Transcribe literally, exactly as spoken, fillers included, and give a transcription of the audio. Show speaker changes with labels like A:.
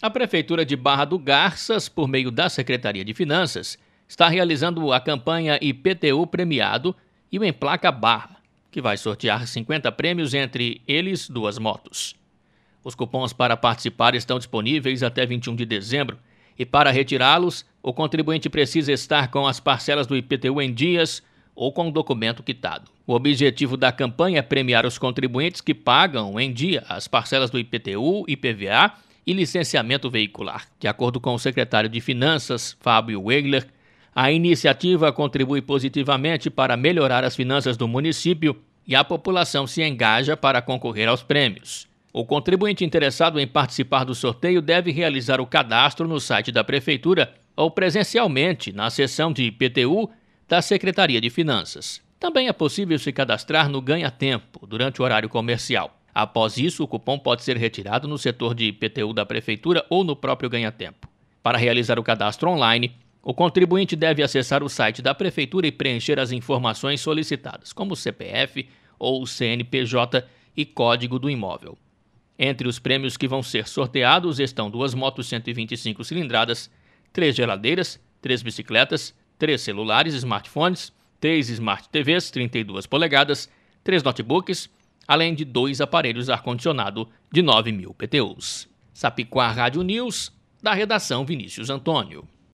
A: A Prefeitura de Barra do Garças, por meio da Secretaria de Finanças, está realizando a campanha I P T U Premiado e o Emplaca Barra, que vai sortear cinquenta prêmios, entre eles duas motos. Os cupons para participar estão disponíveis até vinte e um de dezembro e, para retirá-los, o contribuinte precisa estar com as parcelas do I P T U em dias ou com o documento quitado. O objetivo da campanha é premiar os contribuintes que pagam em dia as parcelas do I P T U, I P V A e licenciamento veicular. De acordo com o secretário de Finanças, Fábio Wegler, a iniciativa contribui positivamente para melhorar as finanças do município e a população se engaja para concorrer aos prêmios. O contribuinte interessado em participar do sorteio deve realizar o cadastro no site da Prefeitura ou presencialmente na seção de I P T U da Secretaria de Finanças. Também é possível se cadastrar no Ganha Tempo durante o horário comercial. Após isso, o cupom pode ser retirado no setor de I P T U da Prefeitura ou no próprio Ganha Tempo. Para realizar o cadastro online, o contribuinte deve acessar o site da Prefeitura e preencher as informações solicitadas, como o C P F ou o C N P J e código do imóvel. Entre os prêmios que vão ser sorteados estão duas motos cento e vinte e cinco cilindradas, três geladeiras, três bicicletas, três celulares, smartphones, três Smart T Vs trinta e duas polegadas, três notebooks, além de dois aparelhos ar-condicionado de nove mil P T Us. Sapiquá Rádio News, da redação Vinícius Antônio.